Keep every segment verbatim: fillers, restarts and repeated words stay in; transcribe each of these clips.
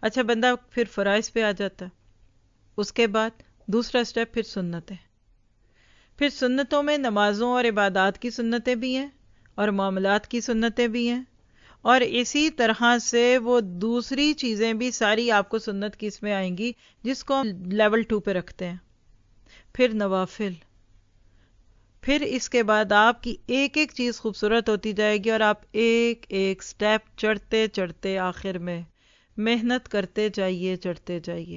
اچھا بندہ پھر فرائض پہ آ جاتا ہے، اس کے بعد دوسرا سٹیپ پھر سنتیں. پھر سنتوں میں نمازوں اور عبادات کی سنتیں بھی ہیں اور معاملات کی سنتیں بھی ہیں، اور اسی طرح سے وہ دوسری چیزیں بھی ساری آپ کو سنت کی اس میں آئیں گی جس کو ہم لیول ٹو پہ رکھتے ہیں. پھر نوافل، پھر اس کے بعد آپ کی ایک ایک چیز خوبصورت ہوتی جائے گی اور آپ ایک ایک سٹیپ چڑھتے چڑھتے آخر میں محنت کرتے جائیے چڑھتے جائیے.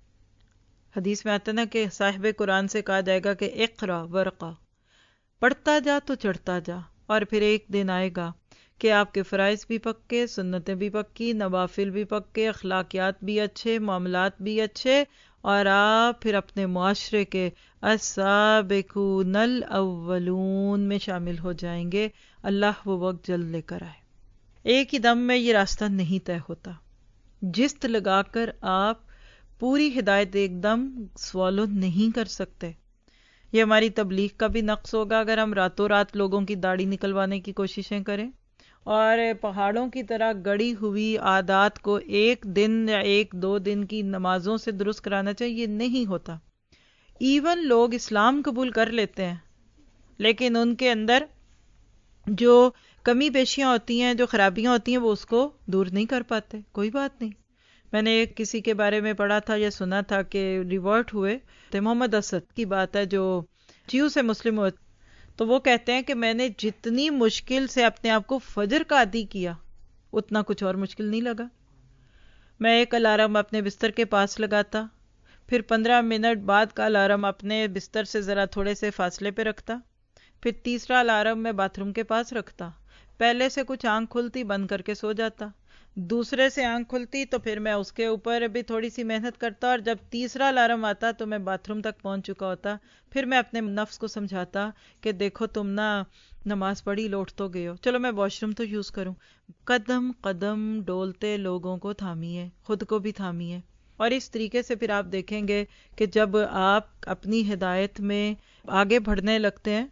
حدیث میں آتا نا کہ صاحب قرآن سے کہا جائے گا کہ اقرا ورقا، پڑھتا جا تو چڑھتا جا، اور پھر ایک دن آئے گا کہ آپ کے فرائض بھی پکے، سنتیں بھی پکی، نوافل بھی پکے، اخلاقیات بھی اچھے، معاملات بھی اچھے، اور آپ پھر اپنے معاشرے کے السابقون الاولون میں شامل ہو جائیں گے. اللہ وہ وقت جلد لے کر آئے. ایک ہی دم میں یہ راستہ نہیں طے ہوتا. جست لگا کر آپ پوری ہدایت ایک دم سوالو نہیں کر سکتے. یہ ہماری تبلیغ کا بھی نقص ہوگا اگر ہم راتوں رات لوگوں کی داڑھی نکلوانے کی کوششیں کریں اور پہاڑوں کی طرح گڑی ہوئی عادات کو ایک دن یا ایک دو دن کی نمازوں سے درست کرانا چاہیے. نہیں ہوتا. ایون لوگ اسلام قبول کر لیتے ہیں لیکن ان کے اندر جو کمی بیشیاں ہوتی ہیں، جو خرابیاں ہوتی ہیں، وہ اس کو دور نہیں کر پاتے. کوئی بات نہیں. میں نے ایک کسی کے بارے میں پڑھا تھا یا سنا تھا کہ ریورٹ ہوئے تو محمد اسد کی بات ہے جو جیو سے مسلم ہوئے، تو وہ کہتے ہیں کہ میں نے جتنی مشکل سے اپنے آپ کو فجر کا عادی کیا اتنا کچھ اور مشکل نہیں لگا. میں ایک الارم اپنے بستر کے پاس لگاتا، پھر پندرہ منٹ بعد کا الارم اپنے بستر سے ذرا تھوڑے سے فاصلے پہ رکھتا، پھر تیسرا الارم میں باتھ روم کے پاس رکھتا. پہلے سے کچھ آنکھ کھلتی بند کر کے سو جاتا، دوسرے سے آنکھ کھلتی تو پھر میں اس کے اوپر بھی تھوڑی سی محنت کرتا، اور جب تیسرا الارم آتا تو میں باتھ روم تک پہنچ چکا ہوتا. پھر میں اپنے نفس کو سمجھاتا کہ دیکھو تم نا نماز پڑھی لوٹ تو گئے ہو، چلو میں واش روم تو یوز کروں. قدم قدم ڈولتے لوگوں کو تھامیے، خود کو بھی تھامیے. اور اس طریقے سے پھر آپ دیکھیں گے کہ جب آپ اپنی ہدایت میں آگے بڑھنے لگتے ہیں،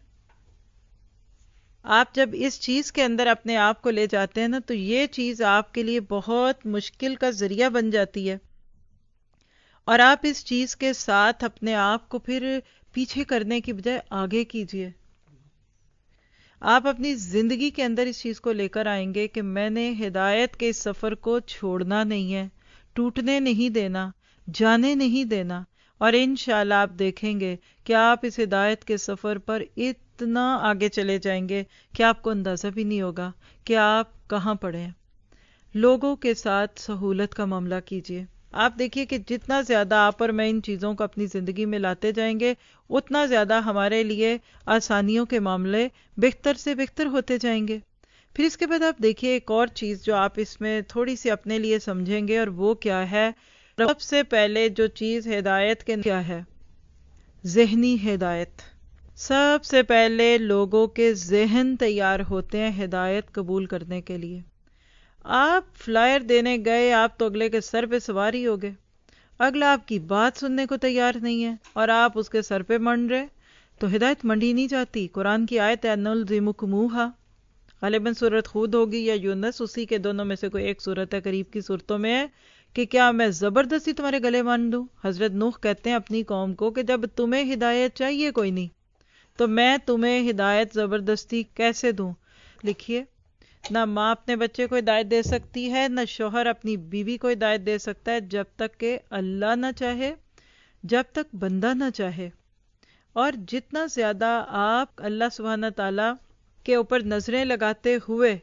آپ جب اس چیز کے اندر اپنے آپ کو لے جاتے ہیں نا، تو یہ چیز آپ کے لیے بہت مشکل کا ذریعہ بن جاتی ہے، اور آپ اس چیز کے ساتھ اپنے آپ کو پھر پیچھے کرنے کی بجائے آگے کیجئے. آپ اپنی زندگی کے اندر اس چیز کو لے کر آئیں گے کہ میں نے ہدایت کے اس سفر کو چھوڑنا نہیں ہے، ٹوٹنے نہیں دینا، جانے نہیں دینا. اور انشاءاللہ آپ دیکھیں گے کہ آپ اس ہدایت کے سفر پر اتنا آگے چلے جائیں گے کہ آپ کو اندازہ بھی نہیں ہوگا کہ آپ کہاں پڑے ہیں. لوگوں کے ساتھ سہولت کا معاملہ کیجئے. آپ دیکھیے کہ جتنا زیادہ آپ اور میں ان چیزوں کو اپنی زندگی میں لاتے جائیں گے اتنا زیادہ ہمارے لیے آسانیوں کے معاملے بہتر سے بہتر ہوتے جائیں گے. پھر اس کے بعد آپ دیکھیے ایک اور چیز جو آپ اس میں تھوڑی سی اپنے لیے سمجھیں گے، اور وہ کیا ہے؟ سب سے پہلے جو چیز ہدایت کے کیا ہے؟ ذہنی ہدایت. سب سے پہلے لوگوں کے ذہن تیار ہوتے ہیں ہدایت قبول کرنے کے لیے. آپ فلائر دینے گئے، آپ تو اگلے کے سر پہ سوار ہی ہو گئے. اگلا آپ کی بات سننے کو تیار نہیں ہے اور آپ اس کے سر پہ منڈ رہے، تو ہدایت منڈی نہیں جاتی. قرآن کی آیت ہے نلزمکموہا، غالباً سورت ہود ہوگی یا یونس، اسی کے دونوں میں سے کوئی ایک سورت ہے، قریب کی صورتوں میں ہے کہ کیا میں زبردستی تمہارے گلے باندھ دوں؟ حضرت نوح کہتے ہیں اپنی قوم کو کہ جب تمہیں ہدایت چاہیے کوئی نہیں تو میں تمہیں ہدایت زبردستی کیسے دوں؟ لکھیے، نہ ماں اپنے بچے کو ہدایت دے سکتی ہے، نہ شوہر اپنی بیوی کو ہدایت دے سکتا ہے جب تک کہ اللہ نہ چاہے، جب تک بندہ نہ چاہے. اور جتنا زیادہ آپ اللہ سبحانہ تعالیٰ کے اوپر نظریں لگاتے ہوئے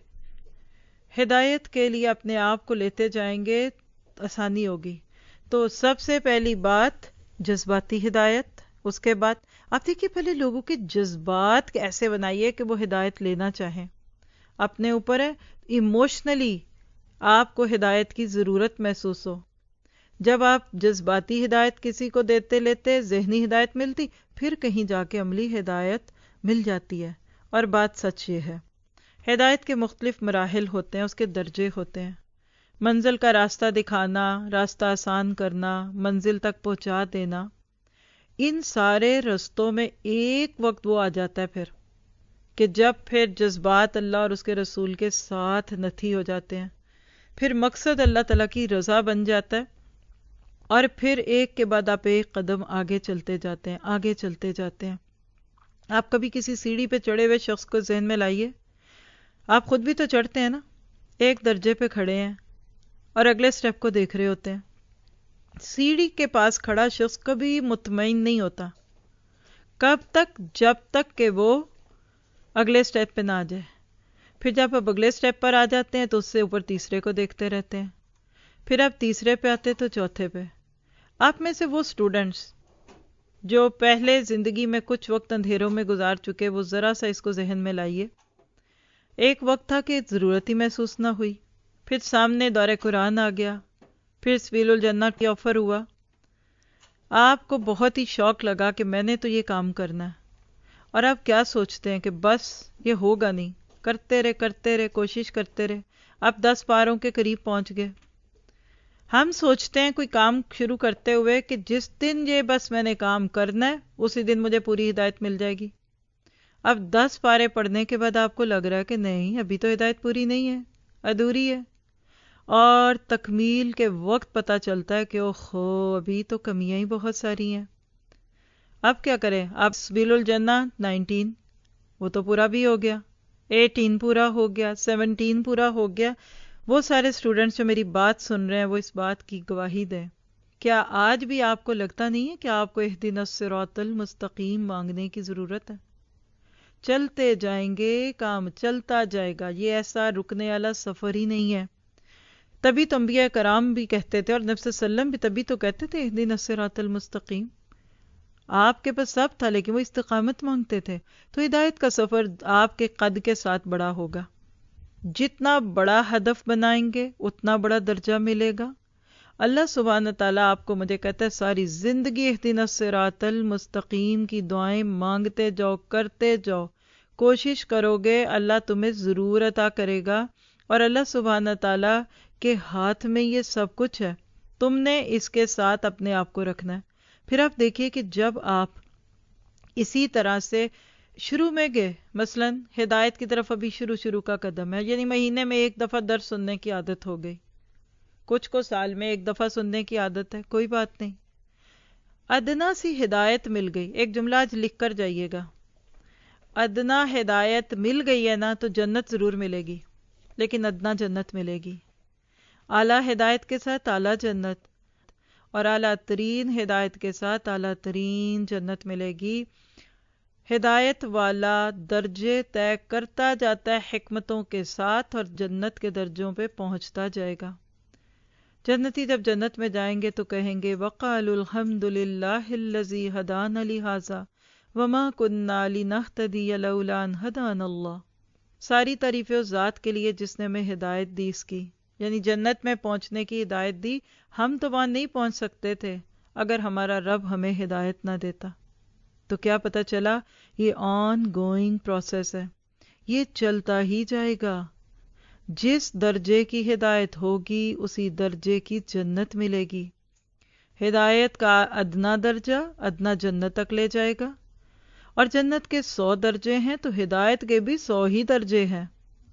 ہدایت کے لیے اپنے آپ کو لیتے جائیں گے آسانی ہوگی. تو سب سے پہلی بات جذباتی ہدایت. اس کے بعد آپ دیکھیے پہلے لوگوں کے جذبات ایسے بنائیے کہ وہ ہدایت لینا چاہیں. اپنے اوپر ہے، ایموشنلی آپ کو ہدایت کی ضرورت محسوس ہو. جب آپ جذباتی ہدایت کسی کو دیتے لیتے ذہنی ہدایت ملتی، پھر کہیں جا کے عملی ہدایت مل جاتی ہے. اور بات سچ یہ ہے، ہدایت کے مختلف مراحل ہوتے ہیں، اس کے درجے ہوتے ہیں. منزل کا راستہ دکھانا، راستہ آسان کرنا، منزل تک پہنچا دینا، ان سارے رستوں میں ایک وقت وہ آ جاتا ہے پھر کہ جب پھر جذبات اللہ اور اس کے رسول کے ساتھ نتھی ہو جاتے ہیں، پھر مقصد اللہ تعالیٰ کی رضا بن جاتا ہے، اور پھر ایک کے بعد آپ ایک قدم آگے چلتے جاتے ہیں، آگے چلتے جاتے ہیں۔ آپ کبھی کسی سیڑھی پہ چڑھے ہوئے شخص کو ذہن میں لائیے، آپ خود بھی تو چڑھتے ہیں نا، ایک درجے پہ کھڑے ہیں اور اگلے سٹیپ کو دیکھ رہے ہوتے ہیں۔ سیڑھی کے پاس کھڑا شخص کبھی مطمئن نہیں ہوتا، کب تک؟ جب تک کہ وہ اگلے سٹیپ پہ نہ آ جائے۔ پھر جب آپ اگلے سٹیپ پر آ جاتے ہیں تو اس سے اوپر تیسرے کو دیکھتے رہتے ہیں، پھر آپ تیسرے پہ آتے تو چوتھے پہ۔ آپ میں سے وہ سٹوڈنٹس جو پہلے زندگی میں کچھ وقت اندھیروں میں گزار چکے، وہ ذرا سا اس کو ذہن میں لائیے۔ ایک وقت تھا کہ ضرورت ہی محسوس نہ ہوئی، پھر سامنے دور قرآن آ گیا، پھر سبیل الجنہ کی آفر ہوا، آپ کو بہت ہی شوق لگا کہ میں نے تو یہ کام کرنا ہے، اور آپ کیا سوچتے ہیں کہ بس یہ ہوگا نہیں، کرتے رہے کرتے رہے کوشش کرتے رہے، آپ دس پاروں کے قریب پہنچ گئے۔ ہم سوچتے ہیں کوئی کام شروع کرتے ہوئے کہ جس دن یہ بس میں نے کام کرنا ہے اسی دن مجھے پوری ہدایت مل جائے گی۔ اب دس پارے پڑھنے کے بعد آپ کو لگ رہا ہے کہ نہیں، ابھی تو ہدایت پوری نہیں ہے، ادھوری ہے، اور تکمیل کے وقت پتہ چلتا ہے کہ اوہو ابھی تو کمیاں ہی بہت ساری ہیں۔ اب کیا کریں؟ اب سبیل الجنہ نائنٹین وہ تو پورا بھی ہو گیا، ایٹین پورا ہو گیا، سیونٹین پورا ہو گیا۔ وہ سارے اسٹوڈنٹس جو میری بات سن رہے ہیں وہ اس بات کی گواہی دیں، کیا آج بھی آپ کو لگتا نہیں ہے کہ آپ کو اہدنا الصراط المستقیم مانگنے کی ضرورت ہے؟ چلتے جائیں گے، کام چلتا جائے گا، یہ ایسا رکنے والا سفر ہی نہیں ہے۔ تبھی تو انبیاء کرام بھی کہتے تھے، اور نبی صلی اللہ علیہ وسلم بھی تبھی تو کہتے تھے اہدنا الصراط المستقیم۔ آپ کے پاس سب تھا لیکن وہ استقامت مانگتے تھے۔ تو ہدایت کا سفر آپ کے قد کے ساتھ بڑا ہوگا، جتنا بڑا ہدف بنائیں گے اتنا بڑا درجہ ملے گا۔ اللہ سبحانہ تعالیٰ آپ کو مجھے کہتا ہے ساری زندگی اہدنا الصراط المستقیم کی دعائیں مانگتے جاؤ، کرتے جاؤ، کوشش کرو گے اللہ تمہیں ضرور عطا کرے گا، اور اللہ سبحانہ تعالیٰ کے ہاتھ میں یہ سب کچھ ہے، تم نے اس کے ساتھ اپنے آپ کو رکھنا ہے۔ پھر آپ دیکھیے کہ جب آپ اسی طرح سے شروع میں گئے، مثلا ہدایت کی طرف ابھی شروع شروع کا قدم ہے، یعنی مہینے میں ایک دفعہ درس سننے کی عادت ہو گئی، کچھ کو سال میں ایک دفعہ سننے کی عادت ہے، کوئی بات نہیں، ادنا سی ہدایت مل گئی۔ ایک جملہ آج لکھ کر جائیے گا، ادنا ہدایت مل گئی ہے نا تو جنت ضرور ملے گی، لیکن ادنا جنت ملے گی۔ اعلیٰ ہدایت کے ساتھ اعلیٰ جنت، اور اعلیٰ ترین ہدایت کے ساتھ اعلیٰ ترین جنت ملے گی۔ ہدایت والا درجے طے کرتا جاتا ہے حکمتوں کے ساتھ، اور جنت کے درجوں پہ پہنچتا جائے گا۔ جنتی جب جنت میں جائیں گے تو کہیں گے وَقَالُوا الْحَمْدُ لِلَّهِ الَّذِي هَدَانَا لِهَذَا وَمَا كُنَّا لِنَهْتَدِيَ لَوْلَا أَنْ هَدَانَا اللَّهُ۔ ساری تعریفیں اس ذات کے لیے جس نے ہمیں ہدایت دی، اس کی یعنی جنت میں پہنچنے کی ہدایت دی۔ ہم تو وہاں نہیں پہنچ سکتے تھے اگر ہمارا رب ہمیں ہدایت نہ دیتا۔ تو کیا پتہ چلا؟ یہ آن گوئنگ پروسیس ہے، یہ چلتا ہی جائے گا۔ جس درجے کی ہدایت ہوگی اسی درجے کی جنت ملے گی۔ ہدایت کا ادنا درجہ ادنا جنت تک لے جائے گا، اور جنت کے سو درجے ہیں تو ہدایت کے بھی سو ہی درجے ہیں۔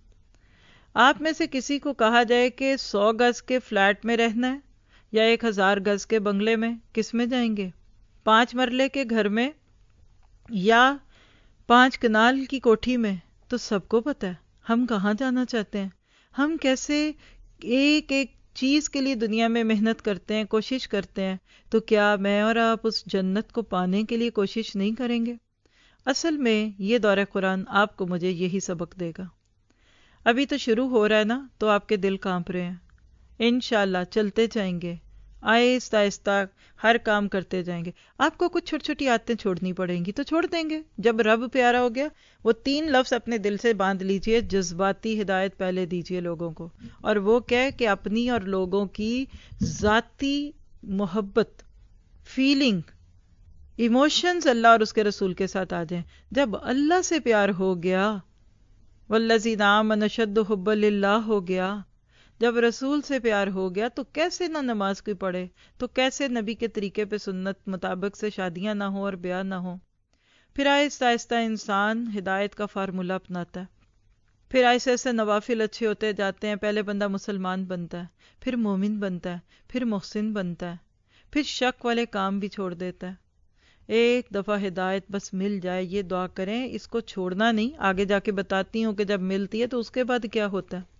آپ میں سے کسی کو کہا جائے کہ سو گز کے فلیٹ میں رہنا ہے یا ایک ہزار گز کے بنگلے میں، کس میں جائیں گے؟ پانچ مرلے کے گھر میں یا پانچ کنال کی کوٹھی میں؟ تو سب کو پتہ ہے ہم کہاں جانا چاہتے ہیں، ہم کیسے ایک ایک چیز کے لیے دنیا میں محنت کرتے ہیں، کوشش کرتے ہیں۔ تو کیا میں اور آپ اس جنت کو پانے کے لیے کوشش نہیں کریں گے؟ اصل میں یہ دور قرآن آپ کو مجھے یہی سبق دے گا۔ ابھی تو شروع ہو رہا ہے نا، تو آپ کے دل کانپ رہے ہیں، انشاءاللہ چلتے جائیں گے، آہستہ آہستہ ہر کام کرتے جائیں گے۔ آپ کو کچھ چھوٹی چھوٹی عادتیں چھوڑنی پڑیں گی تو چھوڑ دیں گے۔ جب رب پیارا ہو گیا، وہ تین لفظ اپنے دل سے باندھ لیجئے، جذباتی ہدایت پہلے دیجئے لوگوں کو، اور وہ کہے کہ اپنی اور لوگوں کی ذاتی محبت، فیلنگ، ایموشنز اللہ اور اس کے رسول کے ساتھ آ جائیں۔ جب اللہ سے پیار ہو گیا، والذین آمنوا اشد حبا للہ ہو گیا، جب رسول سے پیار ہو گیا تو کیسے نہ نماز کوئی پڑھے، تو کیسے نبی کے طریقے پہ سنت مطابق سے شادیاں نہ ہوں اور بیاہ نہ ہوں۔ پھر آہستہ آہستہ انسان ہدایت کا فارمولہ اپناتا ہے، پھر ایسے ایسے نوافل اچھے ہوتے جاتے ہیں. پہلے بندہ مسلمان بنتا ہے، پھر مومن بنتا ہے، پھر محسن بنتا ہے، پھر شک والے کام بھی چھوڑ دیتا ہے. ایک دفعہ ہدایت بس مل جائے، یہ دعا کریں، اس کو چھوڑنا نہیں. آگے جا کے بتاتی ہوں کہ جب ملتی ہے تو اس کے بعد کیا ہوتا ہے.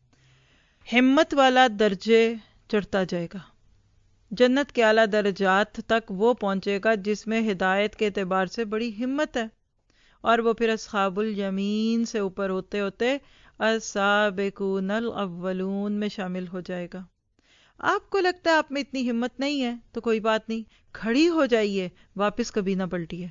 ہمت والا درجے چڑھتا جائے گا، جنت کے اعلیٰ درجات تک وہ پہنچے گا جس میں ہدایت کے اعتبار سے بڑی ہمت ہے، اور وہ پھر اصحاب الیمین سے اوپر ہوتے ہوتے السابقون الاولون میں شامل ہو جائے گا. آپ کو لگتا ہے آپ میں اتنی ہمت نہیں ہے تو کوئی بات نہیں، کھڑی ہو جائیے، واپس کبھی نہ پلٹیے.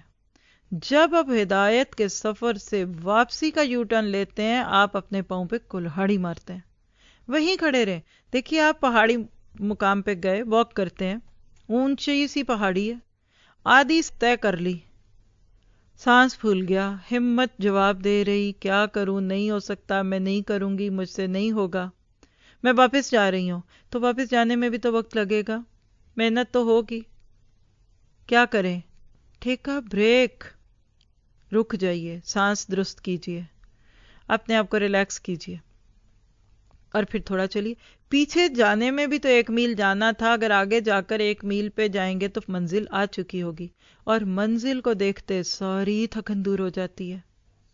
جب آپ ہدایت کے سفر سے واپسی کا یو ٹرن لیتے ہیں، آپ اپنے پاؤں پہ کلہاڑی مارتے ہیں، وہیں کھڑے رہیں. دیکھیے آپ پہاڑی مقام پہ گئے، واک کرتے ہیں، اونچی سی پہاڑی ہے، آدھی طے کر لی، سانس پھول گیا، ہمت جواب دے رہی کیا کروں، نہیں ہو سکتا، میں نہیں کروں گی، مجھ سے نہیں ہوگا، میں واپس جا رہی ہوں. تو واپس جانے میں بھی تو وقت لگے گا، محنت تو ہوگی. کیا کریں؟ ٹھیکا بریک، رک جائیے، سانس درست کیجیے، اپنے آپ کو ریلیکس کیجیے، اور پھر تھوڑا چلیے. پیچھے جانے میں بھی تو ایک میل جانا تھا، اگر آگے جا کر ایک میل پہ جائیں گے تو منزل آ چکی ہوگی، اور منزل کو دیکھتے ساری تھکن دور ہو جاتی ہے.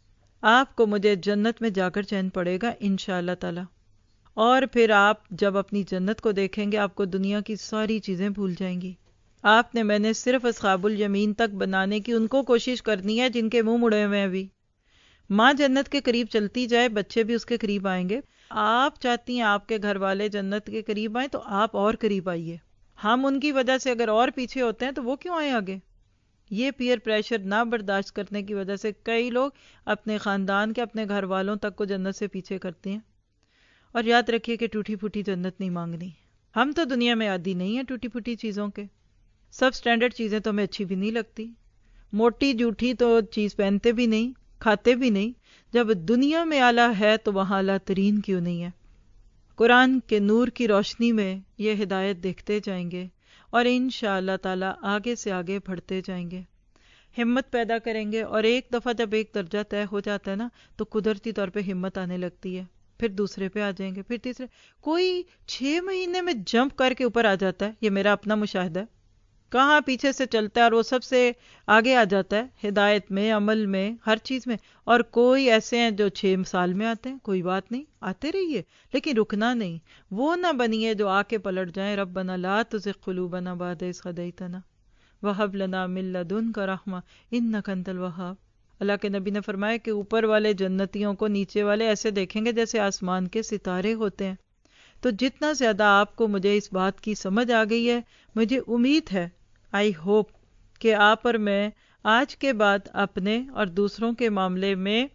آپ کو مجھے جنت میں جا کر چین پڑے گا انشاءاللہ تعالی. اور پھر آپ جب اپنی جنت کو دیکھیں گے، آپ کو دنیا کی ساری چیزیں بھول جائیں گی. آپ نے میں نے صرف اصحاب الیمین تک بنانے کی ان کو کوشش کرنی ہے جن کے منہ مڑے ہوئے ہیں. ابھی ماں جنت کے قریب چلتی جائے، بچے بھی اس کے قریب آئیں گے. آپ چاہتی ہیں آپ کے گھر والے جنت کے قریب آئیں تو آپ اور قریب آئیے. ہم ان کی وجہ سے اگر اور پیچھے ہوتے ہیں تو وہ کیوں آئیں آگے؟ یہ پیئر پریشر نہ برداشت کرنے کی وجہ سے کئی لوگ اپنے خاندان کے، اپنے گھر والوں تک کو جنت سے پیچھے کرتے ہیں. اور یاد رکھیے کہ ٹوٹی پھوٹی جنت نہیں مانگنی. ہم تو دنیا میں عادی نہیں ہیں ٹوٹی پھوٹی چیزوں کے. سب سٹینڈرڈ چیزیں تو ہمیں اچھی بھی نہیں لگتی. موٹی جھوٹی تو چیز پہنتے بھی نہیں، کھاتے بھی نہیں. جب دنیا میں اعلیٰ ہے تو وہاں اعلیٰ ترین کیوں نہیں ہے؟ قرآن کے نور کی روشنی میں یہ ہدایت دیکھتے جائیں گے اور انشاءاللہ تعالی آگے سے آگے بڑھتے جائیں گے، ہمت پیدا کریں گے. اور ایک دفعہ جب ایک درجہ طے ہو جاتا ہے نا تو قدرتی طور پہ ہمت آنے لگتی ہے. پھر دوسرے پہ آ جائیں گے، پھر تیسرے. کوئی چھ مہینے میں جمپ کر کے اوپر آ جاتا ہے، یہ میرا اپنا مشاہدہ ہے. کہاں پیچھے سے چلتا ہے اور وہ سب سے آگے آ جاتا ہے، ہدایت میں، عمل میں، ہر چیز میں. اور کوئی ایسے ہیں جو چھ سال میں آتے ہیں. کوئی بات نہیں، آتے رہیے، لیکن رکنا نہیں. وہ نہ بنیے جو آ کے پلٹ جائیں. ربنا لا تزغ قلوبنا بعد اذ ہدیتنا وہب لنا من لدنک رحمہ انک انت الوہاب. اللہ کے نبی نے فرمایا کہ اوپر والے جنتیوں کو نیچے والے ایسے دیکھیں گے جیسے آسمان کے ستارے ہوتے ہیں. تو جتنا زیادہ آپ کو مجھے اس بات کی سمجھ آ گئی ہے، مجھے امید ہے، آئی ہوپ، کہ آپ اور میں آج کے بعد اپنے اور دوسروں کے معاملے میں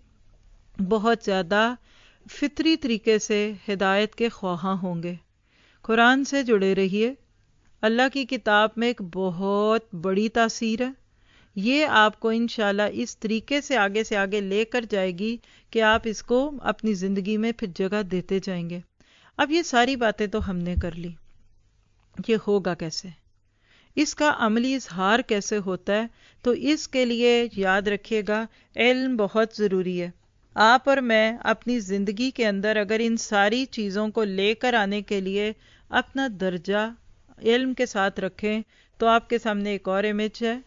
بہت زیادہ فطری طریقے سے ہدایت کے خواہاں ہوں گے. قرآن سے جڑے رہیے. اللہ کی کتاب میں ایک بہت بڑی تاثیر ہے. یہ آپ کو انشاءاللہ اس طریقے سے آگے سے آگے لے کر جائے گی کہ آپ اس کو اپنی زندگی میں پھر جگہ دیتے جائیں گے. اب یہ ساری باتیں تو ہم نے کر لی، یہ ہوگا کیسے؟ اس کا عملی اظہار کیسے ہوتا ہے؟ تو اس کے لیے یاد رکھیے گا، علم بہت ضروری ہے. آپ اور میں اپنی زندگی کے اندر اگر ان ساری چیزوں کو لے کر آنے کے لیے اپنا درجہ علم کے ساتھ رکھیں تو آپ کے سامنے ایک اور امیج ہے،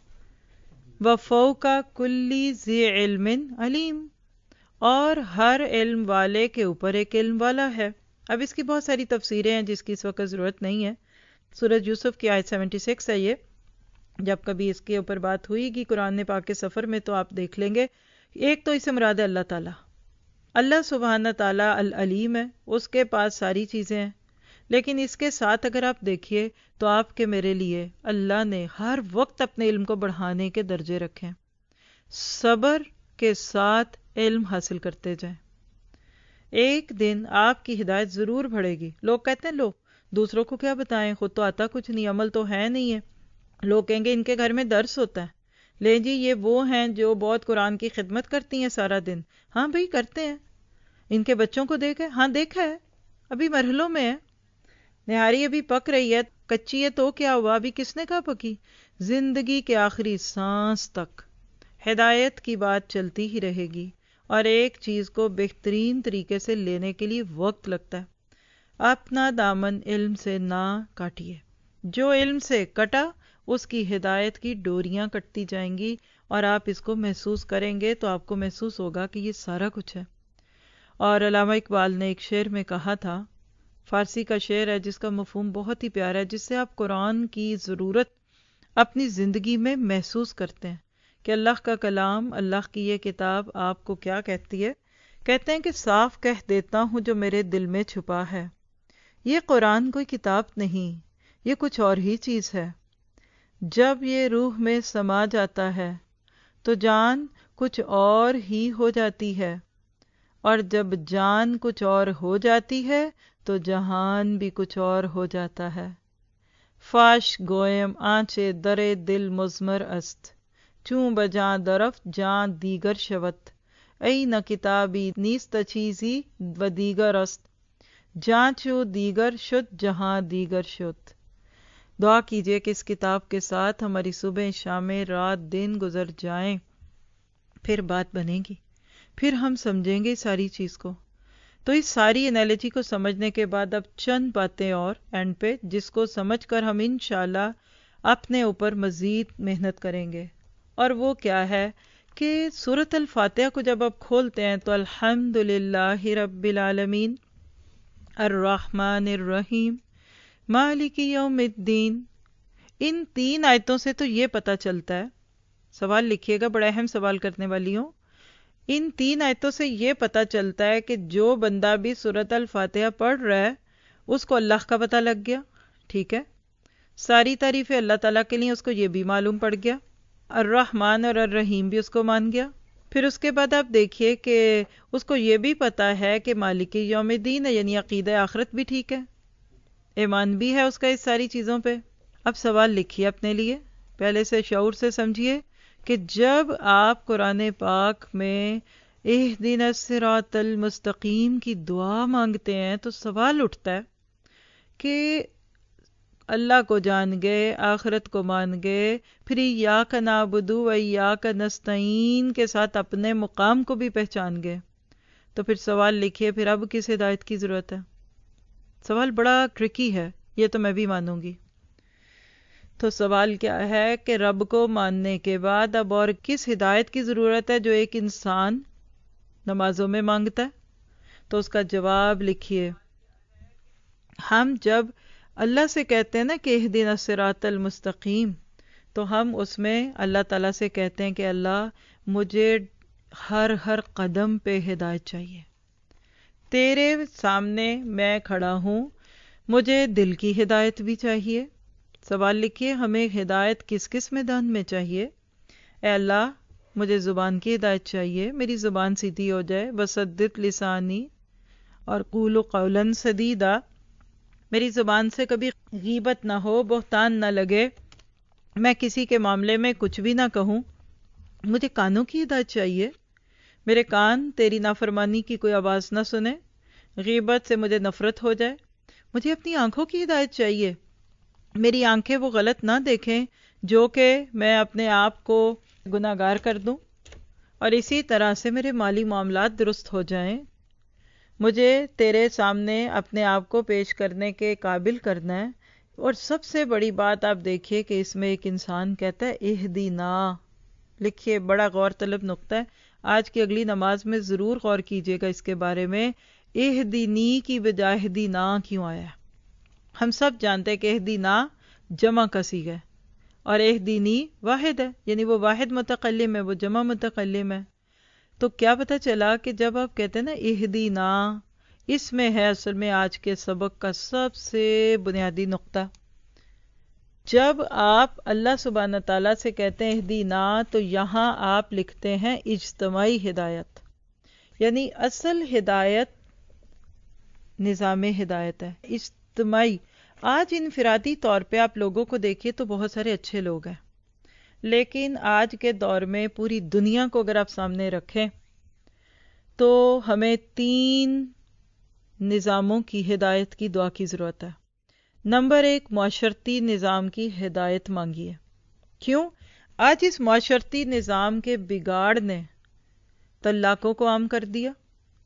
وَفَوْقَ كُلِّ ذِي عِلْمٍ عَلِيمٍ، اور ہر علم والے کے اوپر ایک علم والا ہے. اب اس کی بہت ساری تفسیریں ہیں جس کی اس وقت ضرورت نہیں ہے. سورۃ یوسف کی آیت سیونٹی سکس ہے یہ. جب کبھی اس کے اوپر بات ہوئی گی قرآن پاک کے سفر میں تو آپ دیکھ لیں گے. ایک تو اس سے مراد ہے اللہ تعالیٰ. اللہ سبحانہ تعالیٰ العلیم ہے، اس کے پاس ساری چیزیں ہیں. لیکن اس کے ساتھ اگر آپ دیکھیے تو آپ کے میرے لیے اللہ نے ہر وقت اپنے علم کو بڑھانے کے درجے رکھے ہیں. صبر کے ساتھ علم حاصل کرتے جائیں. ایک دن آپ کی ہدایت ضرور بڑھے گی. لوگ کہتے ہیں لو دوسروں کو کیا بتائیں، خود تو آتا کچھ نہیں، عمل تو ہے نہیں ہے. لوگ کہیں گے ان کے گھر میں درس ہوتا ہے. لے جی یہ وہ ہیں جو بہت قرآن کی خدمت کرتی ہیں سارا دن. ہاں بھئی کرتے ہیں. ان کے بچوں کو دیکھے؟ ہاں دیکھا ہے، ابھی مرحلوں میں ہے. نہاری ابھی پک رہی ہے، کچی ہے تو کیا ہوا، ابھی کس نے کہا پکی؟ زندگی کے آخری سانس تک ہدایت کی بات چلتی ہی رہے گی اور ایک چیز کو بہترین طریقے سے لینے کے لیے وقت لگتا ہے۔ اپنا دامن علم سے نہ کاٹیے، جو علم سے کٹا اس کی ہدایت کی ڈوریاں کٹتی جائیں گی، اور آپ اس کو محسوس کریں گے تو آپ کو محسوس ہوگا کہ یہ سارا کچھ ہے۔ اور علامہ اقبال نے ایک شعر میں کہا تھا، فارسی کا شعر ہے جس کا مفہوم بہت ہی پیارا ہے، جس سے آپ قرآن کی ضرورت اپنی زندگی میں محسوس کرتے ہیں کہ اللہ کا کلام، اللہ کی یہ کتاب آپ کو کیا کہتی ہے۔ کہتے ہیں کہ صاف کہہ دیتا ہوں جو میرے دل میں چھپا ہے، یہ قرآن کوئی کتاب نہیں، یہ کچھ اور ہی چیز ہے۔ جب یہ روح میں سما جاتا ہے تو جان کچھ اور ہی ہو جاتی ہے، اور جب جان کچھ اور ہو جاتی ہے تو جہان بھی کچھ اور ہو جاتا ہے۔ فاش گویم آنچے در دل مزمر است، چوں بجاں درفت جاں دیگر شوت، ای نہ کتابی نیست چیزی و دیگر است، جاں چو دیگر شد جہاں دیگر شد۔ دعا کیجئے کہ اس کتاب کے ساتھ ہماری صبح شامیں رات دن گزر جائیں، پھر بات بنے گی، پھر ہم سمجھیں گے ساری چیز کو۔ تو اس ساری انالوجی کو سمجھنے کے بعد اب چند باتیں اور اینڈ پہ، جس کو سمجھ کر ہم انشاءاللہ اپنے اوپر مزید محنت کریں گے۔ اور وہ کیا ہے کہ سورۃ الفاتحہ کو جب آپ کھولتے ہیں تو الحمدللہ رب العالمین الرحمن الرحیم مالک یوم الدین، ان تین آیتوں سے تو یہ پتہ چلتا ہے، سوال لکھیے گا، بڑا اہم سوال کرنے والی ہوں، ان تین آیتوں سے یہ پتہ چلتا ہے کہ جو بندہ بھی سورۃ الفاتحہ پڑھ رہا ہے اس کو اللہ کا پتہ لگ گیا، ٹھیک ہے، ساری تعریفیں اللہ تعالیٰ کے لیے، اس کو یہ بھی معلوم پڑ گیا، الرحمن اور الرحیم بھی اس کو مان گیا۔ پھر اس کے بعد آپ دیکھیے کہ اس کو یہ بھی پتہ ہے کہ مالک یوم الدین ہے، یعنی عقیدہ آخرت بھی ٹھیک ہے، ایمان بھی ہے اس کا اس ساری چیزوں پہ۔ اب سوال لکھیے اپنے لیے، پہلے سے شعور سے سمجھیے کہ جب آپ قرآن پاک میں اہدنا الصراط المستقیم کی دعا مانگتے ہیں تو سوال اٹھتا ہے کہ اللہ کو جان گئے، آخرت کو مان گئے، پھر ایاک نعبد و ایاک نستعین کے ساتھ اپنے مقام کو بھی پہچان گئے، تو پھر سوال لکھیے پھر اب کس ہدایت کی ضرورت ہے؟ سوال بڑا ٹرکی ہے، یہ تو میں بھی مانوں گی۔ تو سوال کیا ہے کہ رب کو ماننے کے بعد اب اور کس ہدایت کی ضرورت ہے جو ایک انسان نمازوں میں مانگتا ہے؟ تو اس کا جواب لکھیے۔ ہم جب اللہ سے کہتے ہیں نا کہ اہدنا الصراط المستقیم، تو ہم اس میں اللہ تعالیٰ سے کہتے ہیں کہ اللہ مجھے ہر ہر قدم پہ ہدایت چاہیے، تیرے سامنے میں کھڑا ہوں، مجھے دل کی ہدایت بھی چاہیے۔ سوال لکھیے ہمیں ہدایت کس کس میدان میں چاہیے؟ اے اللہ مجھے زبان کی ہدایت چاہیے، میری زبان سیدھی ہو جائے، وسدد لسانی اور قول قولا سدیدا، میری زبان سے کبھی غیبت نہ ہو، بہتان نہ لگے، میں کسی کے معاملے میں کچھ بھی نہ کہوں۔ مجھے کانوں کی ہدایت چاہیے، میرے کان تیری نافرمانی کی کوئی آواز نہ سنے، غیبت سے مجھے نفرت ہو جائے۔ مجھے اپنی آنکھوں کی ہدایت چاہیے، میری آنکھیں وہ غلط نہ دیکھیں جو کہ میں اپنے آپ کو گناہ گار کر دوں، اور اسی طرح سے میرے مالی معاملات درست ہو جائیں۔ مجھے تیرے سامنے اپنے آپ کو پیش کرنے کے قابل کرنا ہے۔ اور سب سے بڑی بات آپ دیکھیے کہ اس میں ایک انسان کہتا ہے اہدینا، لکھیے، بڑا غور طلب نقطہ ہے، آج کی اگلی نماز میں ضرور غور کیجیے گا اس کے بارے میں، اہدینی کی بجائے اہدینا کیوں آیا ہے؟ ہم سب جانتے ہیں کہ اہدینا جمع کا صیغہ ہے اور اہدینی واحد ہے، یعنی وہ واحد متکلم ہے، وہ جمع متکلم ہے۔ تو کیا پتہ چلا کہ جب آپ کہتے ہیں نا اہدینا، اس میں ہے اصل میں آج کے سبق کا سب سے بنیادی نقطہ۔ جب آپ اللہ سبحانہ تعالیٰ سے کہتے ہیں اہدینا، تو یہاں آپ لکھتے ہیں اجتماعی ہدایت، یعنی اصل ہدایت نظام ہدایت ہے، اجتماعی۔ آج انفرادی طور پہ آپ لوگوں کو دیکھیے تو بہت سارے اچھے لوگ ہیں، لیکن آج کے دور میں پوری دنیا کو اگر آپ سامنے رکھیں تو ہمیں تین نظاموں کی ہدایت کی دعا کی ضرورت ہے۔ نمبر ایک، معاشرتی نظام کی ہدایت مانگیے۔ کیوں؟ آج اس معاشرتی نظام کے بگاڑ نے طلاقوں کو عام کر دیا،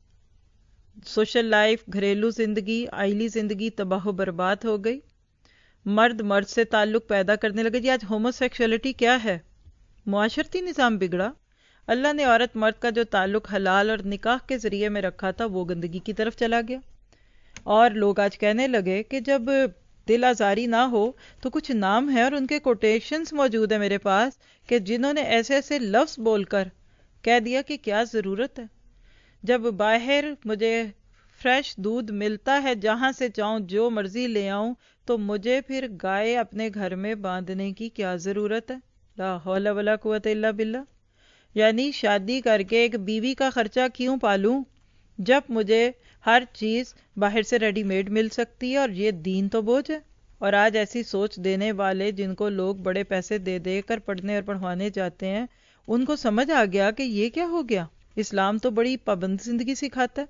سوشل لائف، گھریلو زندگی، آئلی زندگی تباہ و برباد ہو گئی، مرد مرد سے تعلق پیدا کرنے لگے. جی آج ہومو سیکشولیٹی کیا ہے؟ معاشرتی نظام بگڑا. اللہ نے عورت مرد کا جو تعلق حلال اور نکاح کے ذریعے میں رکھا تھا وہ گندگی کی طرف چلا گیا. اور لوگ آج کہنے لگے کہ جب دل آزاری نہ ہو تو کچھ نام ہے، اور ان کے کوٹیشنز موجود ہیں میرے پاس، کہ جنہوں نے ایسے ایسے لفظ بول کر کہہ دیا کہ کیا ضرورت ہے. جب باہر مجھے فریش دودھ ملتا ہے، جہاں سے چاہوں جو مرضی لے آؤں، تو مجھے پھر گائے اپنے گھر میں باندھنے کی کیا ضرورت ہے؟ لا حول ولا قوت الا باللہ. یعنی شادی کر کے ایک بیوی کا خرچہ کیوں پالوں جب مجھے ہر چیز باہر سے ریڈی میڈ مل سکتی ہے، اور یہ دین تو بوجھ ہے. اور آج ایسی سوچ دینے والے جن کو لوگ بڑے پیسے دے دے کر پڑھنے اور پڑھوانے جاتے ہیں، ان کو سمجھ آ گیا کہ یہ کیا ہو گیا. اسلام تو بڑی پابند زندگی سکھاتا ہے،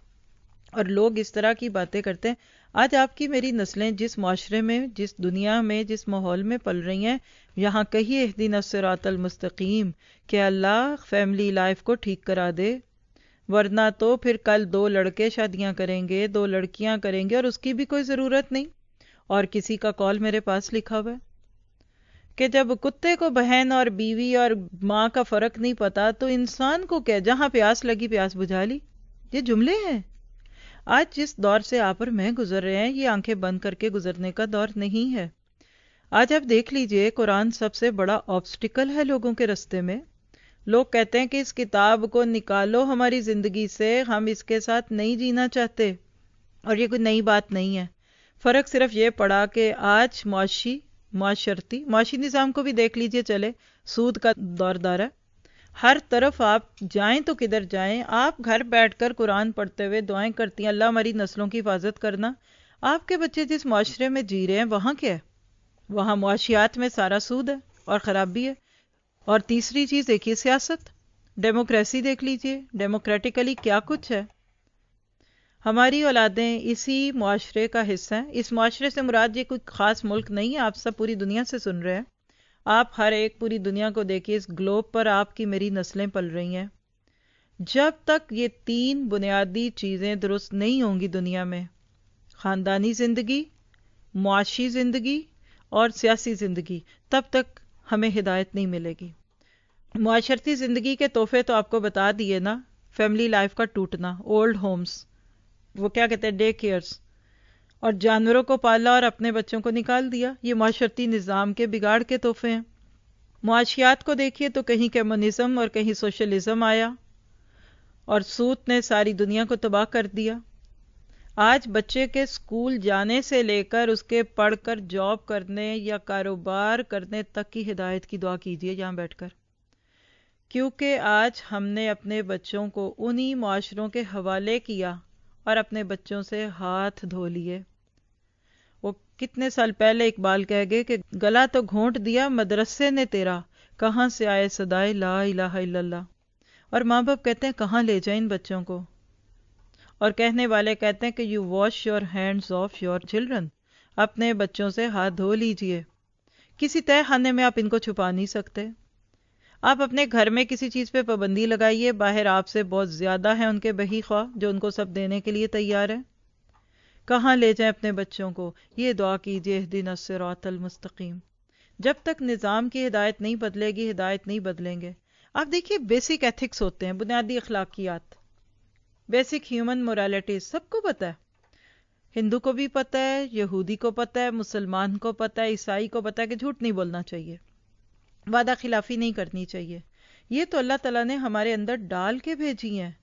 اور لوگ اس طرح کی باتیں کرتے ہیں. آج آپ کی میری نسلیں جس معاشرے میں، جس دنیا میں، جس ماحول میں پل رہی ہیں، یہاں کہیے اہدنا الصراط المستقیم کہ اللہ فیملی لائف کو ٹھیک کرا دے، ورنہ تو پھر کل دو لڑکے شادیاں کریں گے، دو لڑکیاں کریں گے، اور اس کی بھی کوئی ضرورت نہیں. اور کسی کا کال میرے پاس لکھا ہوا ہے کہ جب کتے کو بہن اور بیوی اور ماں کا فرق نہیں پتا تو انسان کو کیا، جہاں پیاس لگی پیاس بجھا لی. یہ جملے ہیں. آج جس دور سے آپ اور میں گزر رہے ہیں، یہ آنکھیں بند کر کے گزرنے کا دور نہیں ہے. آج آپ دیکھ لیجئے، قرآن سب سے بڑا آبسٹیکل ہے لوگوں کے رستے میں. لوگ کہتے ہیں کہ اس کتاب کو نکالو ہماری زندگی سے، ہم اس کے ساتھ نہیں جینا چاہتے. اور یہ کوئی نئی بات نہیں ہے. فرق صرف یہ پڑا کہ آج معاشی معاشرتی معاشی نظام کو بھی دیکھ لیجئے، چلے سود کا دور دار ہے. ہر طرف آپ جائیں تو کدھر جائیں، آپ گھر بیٹھ کر قرآن پڑھتے ہوئے دعائیں کرتی ہیں، اللہ ہماری نسلوں کی حفاظت کرنا. آپ کے بچے جس معاشرے میں جی رہے ہیں وہاں کیا ہے؟ وہاں معاشیات میں سارا سود ہے اور خرابی ہے. اور تیسری چیز دیکھیے، سیاست، ڈیموکریسی دیکھ لیجئے، ڈیموکریٹیکلی کیا کچھ ہے. ہماری اولادیں اسی معاشرے کا حصہ ہیں. اس معاشرے سے مراد یہ کوئی خاص ملک نہیں ہے، آپ سب پوری دنیا سے سن رہے ہیں. آپ ہر ایک پوری دنیا کو دیکھیے، اس گلوب پر آپ کی میری نسلیں پل رہی ہیں. جب تک یہ تین بنیادی چیزیں درست نہیں ہوں گی دنیا میں، خاندانی زندگی، معاشی زندگی اور سیاسی زندگی، تب تک ہمیں ہدایت نہیں ملے گی. معاشرتی زندگی کے تحفے تو آپ کو بتا دیے نا، فیملی لائف کا ٹوٹنا، اولڈ ہومز، وہ کیا کہتے ہیں، ڈے کیئرز، اور جانوروں کو پالا اور اپنے بچوں کو نکال دیا. یہ معاشرتی نظام کے بگاڑ کے تحفے ہیں. معاشیات کو دیکھیے تو کہیں کمیونزم اور کہیں سوشلزم آیا، اور سود نے ساری دنیا کو تباہ کر دیا. آج بچے کے اسکول جانے سے لے کر اس کے پڑھ کر جاب کرنے یا کاروبار کرنے تک کی ہدایت کی دعا کیجیے یہاں بیٹھ کر، کیونکہ آج ہم نے اپنے بچوں کو انہی معاشروں کے حوالے کیا اور اپنے بچوں سے ہاتھ دھو لیے. وہ کتنے سال پہلے اقبال کہہ گئے کہ گلا تو گھونٹ دیا مدرسے نے تیرا، کہاں سے آئے صدائے لا الہ الا اللہ. اور ماں باپ کہتے ہیں کہاں لے جائیں ان بچوں کو، اور کہنے والے کہتے ہیں کہ you wash your hands of your children, اپنے بچوں سے ہاتھ دھو لیجئے. کسی تہہ خانے میں آپ ان کو چھپا نہیں سکتے. آپ اپنے گھر میں کسی چیز پہ پابندی لگائیے، باہر آپ سے بہت زیادہ ہیں ان کے بہی خواہ جو ان کو سب دینے کے لیے تیار ہیں. کہاں لے جائیں اپنے بچوں کو؟ یہ دعا کیجئے اہدنا الصراط المستقیم. جب تک نظام کی ہدایت نہیں بدلے گی، ہدایت نہیں بدلیں گے. آپ دیکھیے بیسک ایتھکس ہوتے ہیں، بنیادی اخلاقیات، بیسک ہیومن موریلٹیز، سب کو پتہ ہے. ہندو کو بھی پتہ ہے، یہودی کو پتہ ہے، مسلمان کو پتہ ہے، عیسائی کو پتہ ہے کہ جھوٹ نہیں بولنا چاہیے، وعدہ خلافی نہیں کرنی چاہیے. یہ تو اللہ تعالیٰ نے ہمارے اندر ڈال کے بھیجی ہیں.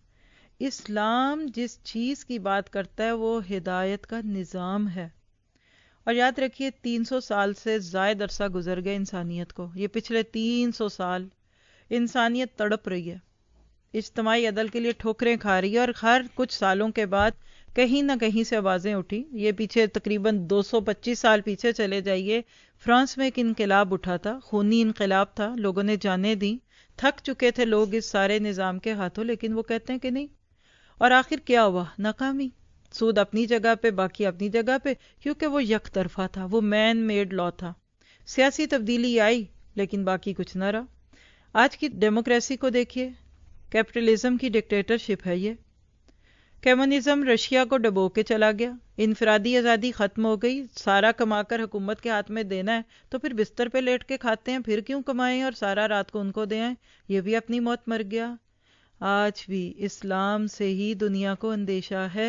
اسلام جس چیز کی بات کرتا ہے وہ ہدایت کا نظام ہے. اور یاد رکھیے تین سو سال سے زائد عرصہ گزر گئے انسانیت کو. یہ پچھلے تین سو سال انسانیت تڑپ رہی ہے، اجتماعی عدل کے لیے ٹھوکریں کھا رہی ہے، اور ہر کچھ سالوں کے بعد کہیں نہ کہیں سے آوازیں اٹھی. یہ پیچھے تقریباً دو سو پچیس سال پیچھے چلے جائیے، فرانس میں ایک انقلاب اٹھا تھا، خونی انقلاب تھا، لوگوں نے جانیں دیں، تھک چکے تھے لوگ اس سارے نظام کے ہاتھوں، لیکن وہ کہتے ہیں کہ نہیں. اور آخر کیا ہوا؟ ناکامی. سود اپنی جگہ پہ، باقی اپنی جگہ پہ، کیونکہ وہ یک طرفہ تھا، وہ مین میڈ لا تھا. سیاسی تبدیلی آئی لیکن باقی کچھ نہ رہا. آج کی ڈیموکریسی کو دیکھیے، کیپٹلزم کی ڈکٹیٹرشپ ہے یہ. کمیونزم رشیا کو ڈبو کے چلا گیا. انفرادی آزادی ختم ہو گئی. سارا کما کر حکومت کے ہاتھ میں دینا ہے تو پھر بستر پہ لیٹ کے کھاتے ہیں, پھر کیوں کمائیں اور سارا رات کو ان کو دیں. یہ بھی اپنی موت مر گیا. آج بھی اسلام سے ہی دنیا کو اندیشہ ہے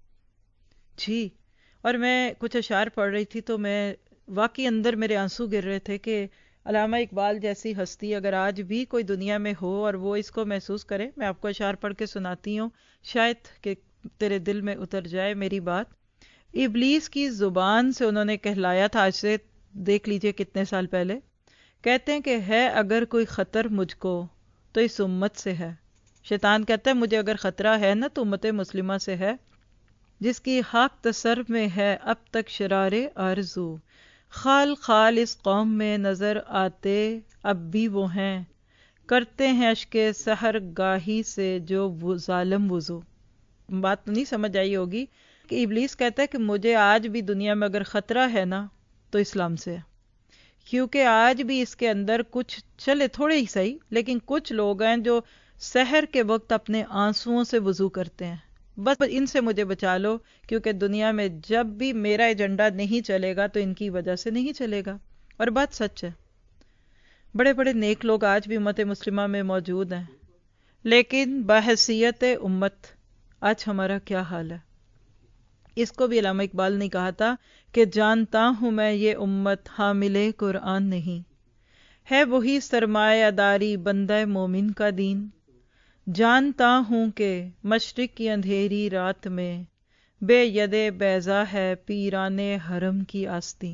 جی. اور میں کچھ اشعار پڑھ رہی تھی تو میں واقعی اندر میرے آنسو گر رہے تھے کہ علامہ اقبال جیسی ہستی اگر آج بھی کوئی دنیا میں ہو اور وہ اس کو محسوس کرے. میں آپ کو اشعار پڑھ کے سناتی ہوں, شاید کہ تیرے دل میں اتر جائے میری بات. ابلیس کی زبان سے انہوں نے کہلایا تھا, آج سے دیکھ لیجئے کتنے سال پہلے. کہتے ہیں کہ ہے اگر کوئی خطر مجھ کو تو اس امت سے ہے. شیطان کہتا ہے مجھے اگر خطرہ ہے نا تو امت مسلمہ سے ہے, جس کی خاک تصر میں ہے اب تک شرار آرزو. خال خال اس قوم میں نظر آتے اب بھی وہ ہیں, کرتے ہیں اشک سحر گاہی سے جو وہ ظالم وضو. بات تو نہیں سمجھ آئی ہوگی کہ ابلیس کہتا ہے کہ مجھے آج بھی دنیا میں اگر خطرہ ہے نا تو اسلام سے ہے, کیونکہ آج بھی اس کے اندر کچھ چلے تھوڑے ہی صحیح لیکن کچھ لوگ ہیں جو سحر کے وقت اپنے آنسوؤں سے وضو کرتے ہیں. بس ان سے مجھے بچا لو, کیونکہ دنیا میں جب بھی میرا ایجنڈا نہیں چلے گا تو ان کی وجہ سے نہیں چلے گا. اور بات سچ ہے, بڑے بڑے نیک لوگ آج بھی امت مسلمہ میں موجود ہیں, لیکن بحیثیت امت آج ہمارا کیا حال ہے. اس کو بھی علامہ اقبال نے کہا تھا کہ جانتا ہوں میں یہ امت حامل قرآن نہیں, ہے وہی سرمایہ داری بندہ مومن کا دین. جانتا ہوں کہ مشرق کی اندھیری رات میں بے ید بیضا ہے پیران حرم کی آستی.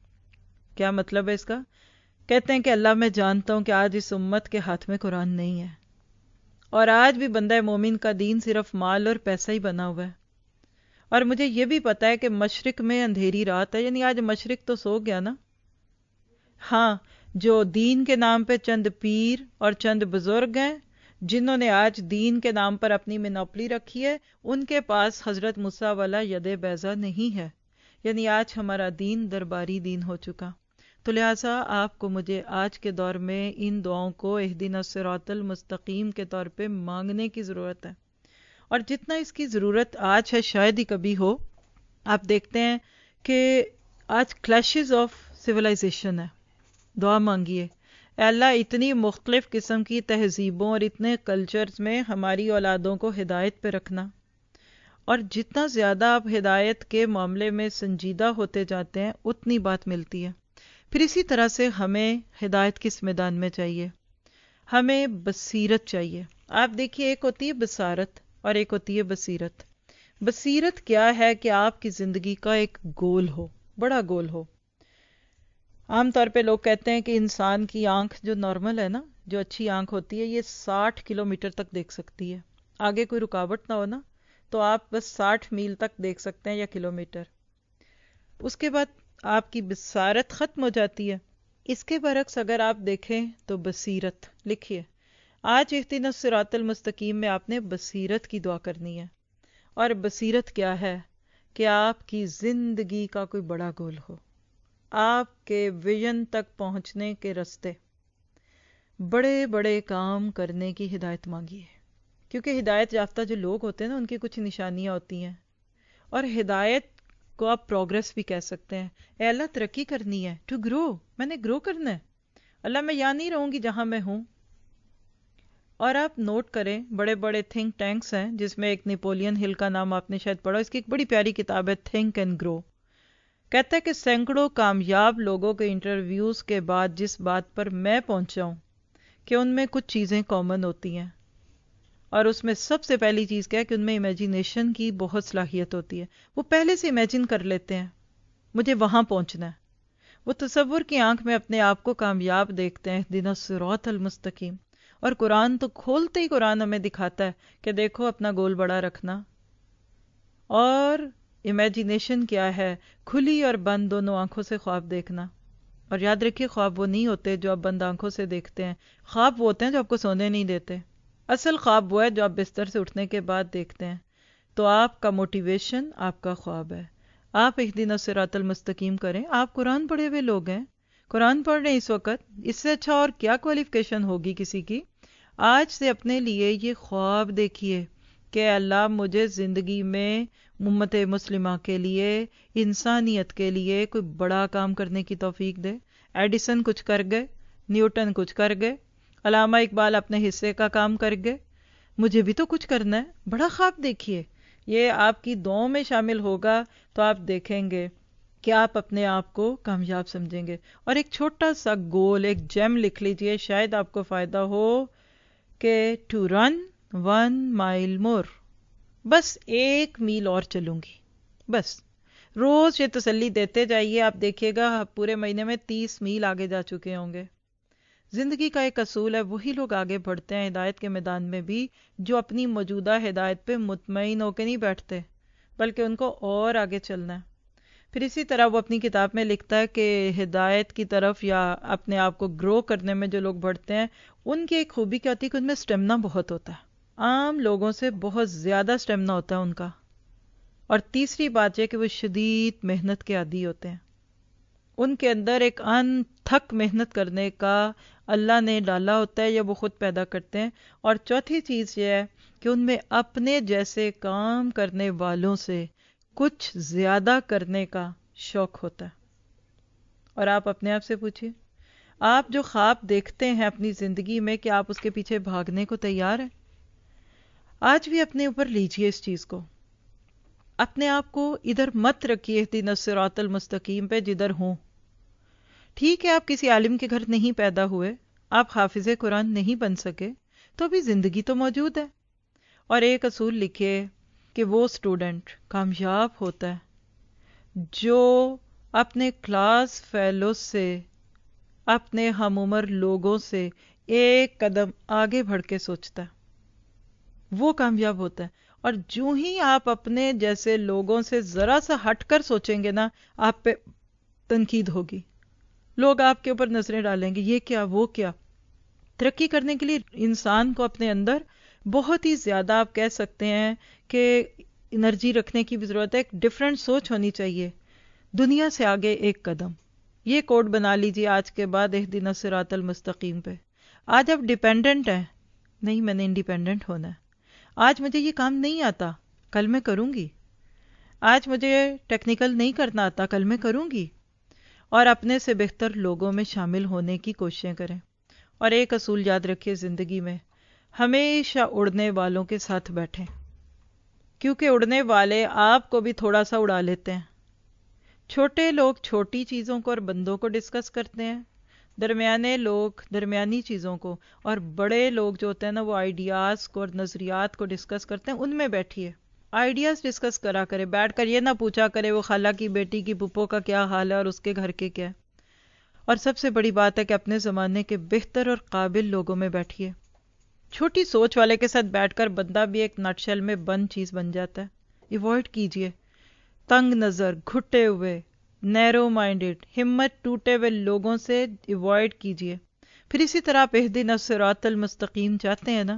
کیا مطلب ہے اس کا؟ کہتے ہیں کہ اللہ میں جانتا ہوں کہ آج اس امت کے ہاتھ میں قرآن نہیں ہے, اور آج بھی بندہ مومن کا دین صرف مال اور پیسہ ہی بنا ہوا ہے. اور مجھے یہ بھی پتا ہے کہ مشرق میں اندھیری رات ہے, یعنی آج مشرق تو سو گیا نا. ہاں, جو دین کے نام پہ چند پیر اور چند بزرگ ہیں جنہوں نے آج دین کے نام پر اپنی منوپلی رکھی ہے, ان کے پاس حضرت موسیٰ والا ید بیضا نہیں ہے. یعنی آج ہمارا دین درباری دین ہو چکا. تو لہٰذا آپ کو مجھے آج کے دور میں ان دعاؤں کو اہدنا الصراط المستقیم کے طور پہ مانگنے کی ضرورت ہے, اور جتنا اس کی ضرورت آج ہے شاید ہی کبھی ہو. آپ دیکھتے ہیں کہ آج کلیشز آف سویلائزیشن ہے. دعا مانگیے, اے اللہ اتنی مختلف قسم کی تہذیبوں اور اتنے کلچرز میں ہماری اولادوں کو ہدایت پہ رکھنا, اور جتنا زیادہ آپ ہدایت کے معاملے میں سنجیدہ ہوتے جاتے ہیں اتنی بات ملتی ہے. پھر اسی طرح سے ہمیں ہدایت کس میدان میں چاہیے؟ ہمیں بصیرت چاہیے. آپ دیکھیے, ایک ہوتی ہے بصارت اور ایک ہوتی ہے بصیرت. بصیرت کیا ہے کہ آپ کی زندگی کا ایک گول ہو, بڑا گول ہو. عام طور پہ لوگ کہتے ہیں کہ انسان کی آنکھ جو نارمل ہے نا, جو اچھی آنکھ ہوتی ہے, یہ ساٹھ کلو میٹر تک دیکھ سکتی ہے. آگے کوئی رکاوٹ نہ ہو نا تو آپ بس ساٹھ میل تک دیکھ سکتے ہیں یا کلو میٹر. اس کے بعد آپ کی بصارت ختم ہو جاتی ہے. اس کے برعکس اگر آپ دیکھیں تو بصیرت, لکھیے آج اہدنا الصراط المستقیم میں آپ نے بصیرت کی دعا کرنی ہے. اور بصیرت کیا ہے؟ کہ آپ کی زندگی کا کوئی بڑا گول ہو, آپ کے ویژن تک پہنچنے کے راستے, بڑے بڑے کام کرنے کی ہدایت مانگیے. کیونکہ ہدایت یافتہ جو لوگ ہوتے ہیں نا, ان کی کچھ نشانیاں ہوتی ہیں, اور ہدایت کو آپ پروگرس بھی کہہ سکتے ہیں. اے اللہ ترقی کرنی ہے, ٹو گرو, میں نے گرو کرنا ہے. اللہ میں یہاں نہیں رہوں گی جہاں میں ہوں. اور آپ نوٹ کریں, بڑے بڑے تھنک ٹینکس ہیں جس میں ایک نیپولین ہل کا نام آپ نے شاید پڑھا, اس کی ایک بڑی پیاری کتاب ہے تھنک اینڈ گرو. کہتا ہے کہ سینکڑوں کامیاب لوگوں کے انٹرویوز کے بعد جس بات پر میں پہنچا ہوں کہ ان میں کچھ چیزیں کامن ہوتی ہیں, اور اس میں سب سے پہلی چیز کیا ہے کہ ان میں امیجینیشن کی بہت صلاحیت ہوتی ہے. وہ پہلے سے امیجن کر لیتے ہیں مجھے وہاں پہنچنا ہے. وہ تصور کی آنکھ میں اپنے آپ کو کامیاب دیکھتے ہیں, اہدنا الصراط المستقیم. اور قرآن تو کھولتے ہی قرآن ہمیں دکھاتا ہے کہ دیکھو اپنا گول بڑا رکھنا. اور امیجینیشن کیا ہے؟ کھلی اور بند دونوں آنکھوں سے خواب دیکھنا. اور یاد رکھیے, خواب وہ نہیں ہوتے جو آپ بند آنکھوں سے دیکھتے ہیں, خواب وہ ہوتے ہیں جو آپ کو سونے نہیں دیتے. اصل خواب وہ ہے جو آپ بستر سے اٹھنے کے بعد دیکھتے ہیں. تو آپ کا موٹیویشن آپ کا خواب ہے. آپ اہدنا الصراط المستقیم کریں. آپ قرآن پڑھے ہوئے لوگ ہیں, قرآن پڑھ رہے ہیں اس وقت, اس سے اچھا اور کیا کوالیفیکیشن ہوگی کسی کی؟ آج سے اپنے لیے یہ خواب دیکھیے کہ اللہ مجھے زندگی میں امت مسلمہ کے لیے، انسانیت کے لیے کوئی بڑا کام کرنے کی توفیق دے۔ ایڈیسن کچھ کر گئے، نیوٹن کچھ کر گئے، علامہ اقبال اپنے حصے کا کام کر گئے، مجھے بھی تو کچھ کرنا ہے۔ بڑا خواب دیکھیے، یہ آپ کی دعاؤں میں شامل ہوگا تو آپ دیکھیں گے کہ آپ اپنے آپ کو کامیاب سمجھیں گے۔ اور ایک چھوٹا سا گول، ایک جیم لکھ لیجئے، شاید آپ کو فائدہ ہو، کہ ٹو رن ون مائل مور، بس ایک میل اور چلوں گی، بس روز یہ تسلی دیتے جائیے، آپ دیکھیے گا پورے مہینے میں تیس میل آگے جا چکے ہوں گے۔ زندگی کا ایک اصول ہے، وہی لوگ آگے بڑھتے ہیں ہدایت کے میدان میں بھی جو اپنی موجودہ ہدایت پہ مطمئن ہو کے نہیں بیٹھتے، بلکہ ان کو اور آگے چلنا ہے۔ پھر اسی طرح وہ اپنی کتاب میں لکھتا ہے کہ ہدایت کی طرف یا اپنے آپ کو گرو کرنے میں جو لوگ بڑھتے ہیں، ان کی ایک خوبی کیا ہوتی ہے کہ ان میں سٹیمنا بہت ہوتا ہے، عام لوگوں سے بہت زیادہ سٹیمنا ہوتا ہے ان کا۔ اور تیسری بات یہ کہ وہ شدید محنت کے عادی ہوتے ہیں، ان کے اندر ایک ان تھک محنت کرنے کا اللہ نے ڈالا ہوتا ہے یا وہ خود پیدا کرتے ہیں۔ اور چوتھی چیز یہ ہے کہ ان میں اپنے جیسے کام کرنے والوں سے کچھ زیادہ کرنے کا شوق ہوتا ہے۔ اور آپ اپنے آپ سے پوچھیے، آپ جو خواب دیکھتے ہیں اپنی زندگی میں، کہ آپ اس کے پیچھے بھاگنے کو تیار ہیں؟ آج بھی اپنے اوپر لیجئے اس چیز کو، اپنے آپ کو ادھر مت رکھیے اہدنا الصراط المستقیم پہ جدھر ہوں۔ ٹھیک ہے، آپ کسی عالم کے گھر نہیں پیدا ہوئے، آپ حافظ قرآن نہیں بن سکے، تو بھی زندگی تو موجود ہے۔ اور ایک اصول لکھیے کہ وہ اسٹوڈنٹ کامیاب ہوتا ہے جو اپنے کلاس فیلو سے، اپنے ہم عمر لوگوں سے ایک قدم آگے بڑھ کے سوچتا ہے، وہ کامیاب ہوتا ہے۔ اور جو ہی آپ اپنے جیسے لوگوں سے ذرا سا ہٹ کر سوچیں گے نا، آپ پہ تنقید ہوگی، لوگ آپ کے اوپر نظریں ڈالیں گے، یہ کیا وہ کیا۔ ترقی کرنے کے لیے انسان کو اپنے اندر بہت ہی زیادہ، آپ کہہ سکتے ہیں کہ انرجی رکھنے کی بھی ضرورت ہے، ایک ڈیفرنٹ سوچ ہونی چاہیے، دنیا سے آگے ایک قدم۔ یہ کوڈ بنا لیجیے آج کے بعد اہدنا الصراط المستقیم پہ۔ آج آپ ڈیپینڈنٹ ہیں، نہیں میں نے انڈیپینڈنٹ ہونا ہے۔ آج مجھے یہ کام نہیں آتا، کل میں کروں گی۔ آج مجھے ٹیکنیکل نہیں کرنا آتا، کل میں کروں گی۔ اور اپنے سے بہتر لوگوں میں شامل ہونے کی کوششیں کریں۔ اور ایک اصول یاد رکھیے زندگی میں، ہمیشہ اڑنے والوں کے ساتھ بیٹھیں، کیونکہ اڑنے والے آپ کو بھی تھوڑا سا اڑا لیتے ہیں۔ چھوٹے لوگ چھوٹی چیزوں کو اور بندوں کو ڈسکس کرتے ہیں، درمیانے لوگ درمیانی چیزوں کو، اور بڑے لوگ جو ہوتے ہیں نا وہ آئیڈیاز کو اور نظریات کو ڈسکس کرتے ہیں۔ ان میں بیٹھیے، آئیڈیاز ڈسکس کرا کرے، بیٹھ کر یہ نہ پوچھا کرے وہ خالہ کی بیٹی کی پھپھو کا کیا حال ہے اور اس کے گھر کے کیا ہے۔ اور سب سے بڑی بات ہے کہ اپنے زمانے کے بہتر اور قابل لوگوں میں بیٹھیے۔ چھوٹی سوچ والے کے ساتھ بیٹھ کر بندہ بھی ایک نٹ شیل میں بند چیز بن جاتا ہے۔ ایوائڈ کیجئے تنگ نظر، گھٹے ہوئے، نیرو مائنڈڈ، ہمت ٹوٹے ہوئے لوگوں سے ایوائڈ کیجئے۔ پھر اسی طرح آپ اہدنا الصراط المستقیم چاہتے ہیں نا،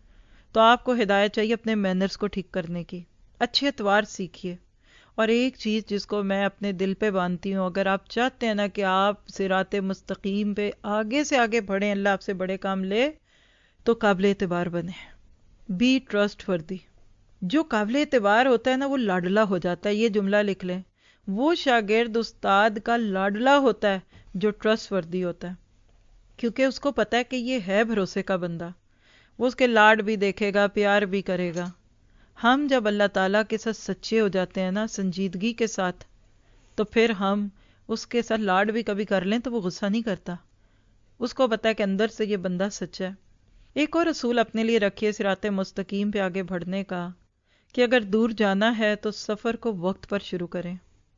تو آپ کو ہدایت چاہیے اپنے مینرز کو ٹھیک کرنے کی، اچھے اطوار سیکھیے۔ اور ایک چیز جس کو میں اپنے دل پہ باندھتی ہوں، اگر آپ چاہتے ہیں نا کہ آپ صراط مستقیم پہ آگے سے آگے بڑھیں، اللہ آپ سے بڑے کام لے، تو قابل اعتبار بنے، بی ٹرسٹ وردی۔ جو قابل اعتبار ہوتا ہے نا وہ لاڈلا ہو جاتا ہے، یہ جملہ لکھ لیں، وہ شاگرد استاد کا لاڈلا ہوتا ہے جو ٹرسٹ وردی ہوتا ہے، کیونکہ اس کو پتا ہے کہ یہ ہے بھروسے کا بندہ، وہ اس کے لاڈ بھی دیکھے گا، پیار بھی کرے گا۔ ہم جب اللہ تعالیٰ کے ساتھ سچے ہو جاتے ہیں نا، سنجیدگی کے ساتھ، تو پھر ہم اس کے ساتھ لاڈ بھی کبھی کر لیں تو وہ غصہ نہیں کرتا، اس کو پتا ہے کہ اندر سے یہ بندہ سچا ہے۔ ایک اور اصول اپنے لیے رکھیے صراط مستقیم پہ آگے بڑھنے کا، کہ اگر دور جانا ہے تو سفر کو وقت پر شروع کریں،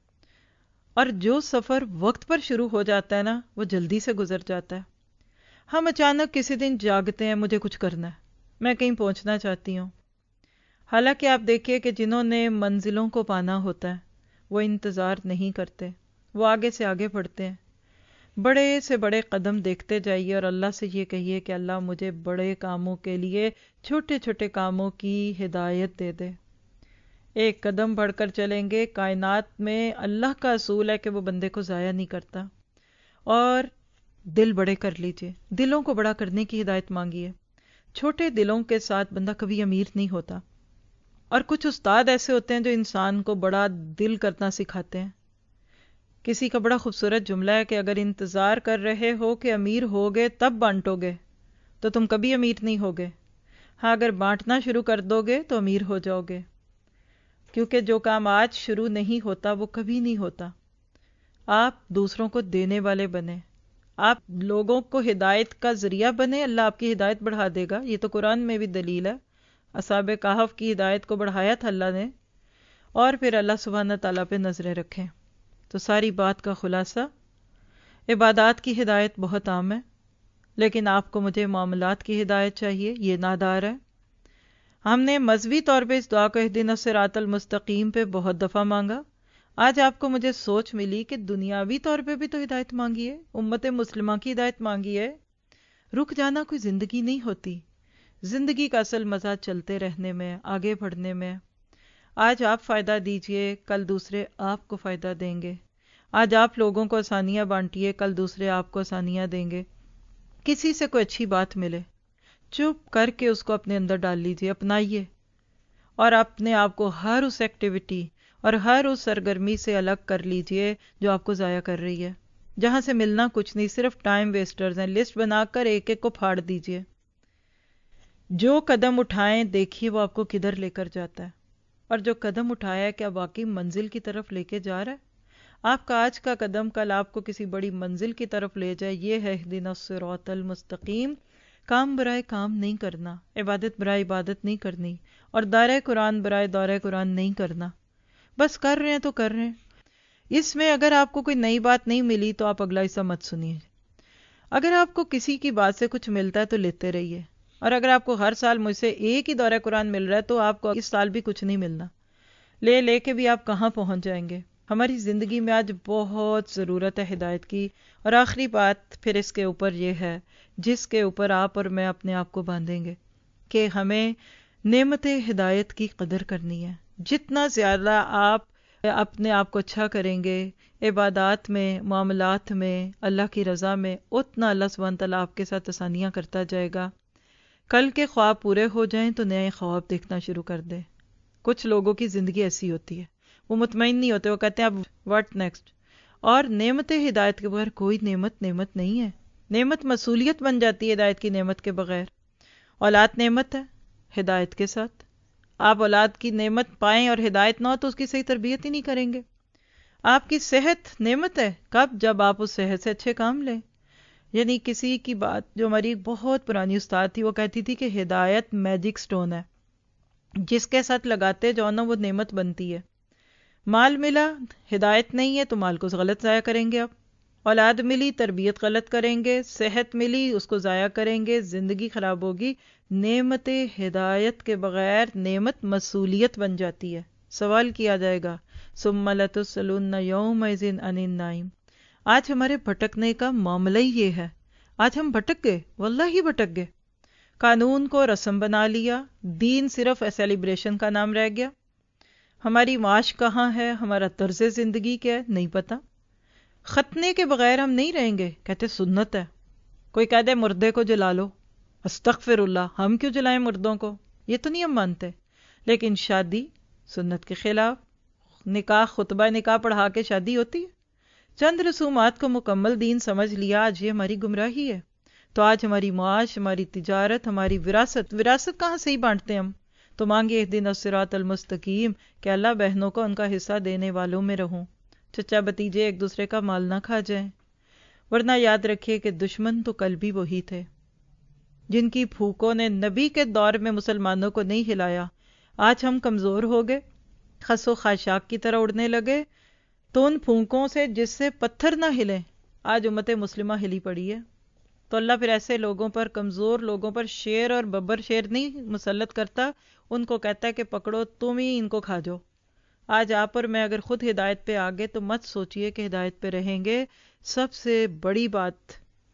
اور جو سفر وقت پر شروع ہو جاتا ہے نا وہ جلدی سے گزر جاتا ہے۔ ہم اچانک کسی دن جاگتے ہیں، مجھے کچھ کرنا ہے، میں کہیں پہنچنا چاہتی ہوں، حالانکہ آپ دیکھیے کہ جنہوں نے منزلوں کو پانا ہوتا ہے وہ انتظار نہیں کرتے، وہ آگے سے آگے بڑھتے ہیں۔ بڑے سے بڑے قدم دیکھتے جائیے اور اللہ سے یہ کہیے کہ اللہ مجھے بڑے کاموں کے لیے چھوٹے چھوٹے کاموں کی ہدایت دے دے۔ ایک قدم بڑھ کر چلیں گے، کائنات میں اللہ کا اصول ہے کہ وہ بندے کو ضائع نہیں کرتا۔ اور دل بڑے کر لیجئے، دلوں کو بڑا کرنے کی ہدایت مانگیے، چھوٹے دلوں کے ساتھ بندہ کبھی امیر نہیں ہوتا. اور کچھ استاد ایسے ہوتے ہیں جو انسان کو بڑا دل کرنا سکھاتے ہیں. کسی کا بڑا خوبصورت جملہ ہے کہ اگر انتظار کر رہے ہو کہ امیر ہوگے تب بانٹو گے تو تم کبھی امیر نہیں ہوگے. ہاں اگر بانٹنا شروع کر دو گے تو امیر ہو جاؤ گے، کیونکہ جو کام آج شروع نہیں ہوتا وہ کبھی نہیں ہوتا. آپ دوسروں کو دینے والے بنے، آپ لوگوں کو ہدایت کا ذریعہ بنے، اللہ آپ کی ہدایت بڑھا دے گا. یہ تو قرآن میں بھی دلیل ہے. اصحاب کہف کی ہدایت کو بڑھایا تھا اللہ نے، اور پھر اللہ سبحانہ تعالیٰ پہ نظریں رکھیں. تو ساری بات کا خلاصہ، عبادات کی ہدایت بہت عام ہے، لیکن آپ کو مجھے معاملات کی ہدایت چاہیے، یہ نادار ہے. ہم نے مذہبی طور پہ اس دعا کو اہدنا الصراط المستقیم پہ بہت دفعہ مانگا. آج آپ کو مجھے سوچ ملی کہ دنیاوی طور پہ بھی تو ہدایت مانگی ہے، امت مسلمہ کی ہدایت مانگی ہے. رک جانا کوئی زندگی نہیں ہوتی. زندگی کا اصل مزہ چلتے رہنے میں، آگے بڑھنے میں. آج آپ فائدہ دیجئے، کل دوسرے آپ کو فائدہ دیں گے. آج آپ لوگوں کو آسانیاں بانٹیے، کل دوسرے آپ کو آسانیاں دیں گے. کسی سے کوئی اچھی بات ملے، چپ کر کے اس کو اپنے اندر ڈال لیجئے، اپنائیے، اور اپنے آپ کو ہر اس ایکٹیویٹی اور ہر اس سرگرمی سے الگ کر لیجئے جو آپ کو ضائع کر رہی ہے، جہاں سے ملنا کچھ نہیں، صرف ٹائم ویسٹرز ہیں. لسٹ بنا کر ایک ایک کو پھاڑ دیجئے. جو قدم اٹھائیں دیکھیے وہ آپ کو کدھر لے کر جاتا ہے، اور جو قدم اٹھایا ہے کیا واقعی منزل کی طرف لے کے جا رہا ہے. آپ کا آج کا قدم کل آپ کو کسی بڑی منزل کی طرف لے جائے. یہ ہے اہدنا الصراط المستقیم. کام برائے کام نہیں کرنا، عبادت برائے عبادت نہیں کرنی، اور دائرہ قرآن برائے دائرہ قرآن نہیں کرنا. بس کر رہے ہیں تو کر رہے ہیں. اس میں اگر آپ کو کوئی نئی بات نہیں ملی تو آپ اگلا حصہ مت سنیے. اگر آپ کو کسی کی بات سے کچھ ملتا ہے تو لیتے رہیے، اور اگر آپ کو ہر سال مجھ سے ایک ہی دورہ قرآن مل رہا ہے تو آپ کو اس سال بھی کچھ نہیں ملنا. لے لے کے بھی آپ کہاں پہنچ جائیں گے. ہماری زندگی میں آج بہت ضرورت ہے ہدایت کی. اور آخری بات پھر اس کے اوپر یہ ہے، جس کے اوپر آپ اور میں اپنے آپ کو باندھیں گے، کہ ہمیں نعمت ہدایت کی قدر کرنی ہے. جتنا زیادہ آپ اپنے آپ کو اچھا کریں گے عبادات میں، معاملات میں، اللہ کی رضا میں، اتنا اللہ سبحانہ تعالیٰ آپ کے ساتھ آسانیاں کرتا جائے گا. کل کے خواب پورے ہو جائیں تو نئے خواب دیکھنا شروع کر دیں. کچھ لوگوں کی زندگی ایسی ہوتی ہے، وہ مطمئن نہیں ہوتے، وہ کہتے ہیں اب واٹ نیکسٹ. اور نعمت ہدایت کے بغیر کوئی نعمت نعمت نہیں ہے. نعمت مسئولیت بن جاتی ہے ہدایت کی نعمت کے بغیر. اولاد نعمت ہے ہدایت کے ساتھ. آپ اولاد کی نعمت پائیں اور ہدایت نہ ہو تو اس کی صحیح تربیت ہی نہیں کریں گے. آپ کی صحت نعمت ہے، کب؟ جب آپ اس صحت سے اچھے کام لیں. یعنی کسی کی بات، جو ہماری بہت پرانی استاد تھی، وہ کہتی تھی کہ ہدایت میجک سٹون ہے، جس کے ساتھ لگاتے جاؤ نا وہ نعمت بنتی ہے. مال ملا، ہدایت نہیں ہے تو مال کو غلط ضائع کریں گے. آپ اولاد ملی، تربیت غلط کریں گے. صحت ملی، اس کو ضائع کریں گے، زندگی خراب ہوگی. نعمت ہدایت کے بغیر نعمت مسئولیت بن جاتی ہے. سوال کیا جائے گا ثم لتسألن یومئذ عن النعیم. آج ہمارے بھٹکنے کا معاملہ ہی یہ ہے. آج ہم بھٹک گئے، واللہ ہی بھٹک گئے. قانون کو رسم بنا لیا، دین صرف سیلیبریشن کا نام رہ گیا. ہماری معاش کہاں ہے، ہمارا طرز زندگی کیا ہے، نہیں پتا. ختنے کے بغیر ہم نہیں رہیں گے، کہتے سنت ہے. کوئی کہہ دے مردے کو جلا لو، استغفر اللہ، ہم کیوں جلائیں مردوں کو، یہ تو نہیں ہم مانتے. لیکن شادی سنت کے خلاف. نکاح، خطبہ نکاح پڑھا کے شادی ہوتی ہے. چند رسومات کو مکمل دین سمجھ لیا، آج یہ ہماری گمراہی ہے. تو آج ہماری معاش، ہماری تجارت، ہماری وراثت وراثت کہاں سے ہی بانٹتے ہم. تو مانگے اہدنا الصراط المستقیم کہ اللہ بہنوں کو ان کا حصہ دینے والوں میں رہوں، چچا بتیجے ایک دوسرے کا مال نہ کھا جائیں. ورنہ یاد رکھیے کہ دشمن تو کل بھی وہی تھے جن کی پھوکوں نے نبی کے دور میں مسلمانوں کو نہیں ہلایا. آج ہم کمزور ہو گئے، خس و خاشاک کی طرح اڑنے لگے. تو ان پھونکوں سے جس سے پتھر نہ ہلیں، آج امت مسلمہ ہلی پڑی ہے. تو اللہ پھر ایسے لوگوں پر، کمزور لوگوں پر شیر اور ببر شیر نہیں مسلط کرتا، ان کو کہتا ہے کہ پکڑو تم ہی ان کو کھا جاؤ. آج آپ اور میں اگر خود ہدایت پہ آگے تو مت سوچئے کہ ہدایت پہ رہیں گے. سب سے بڑی بات،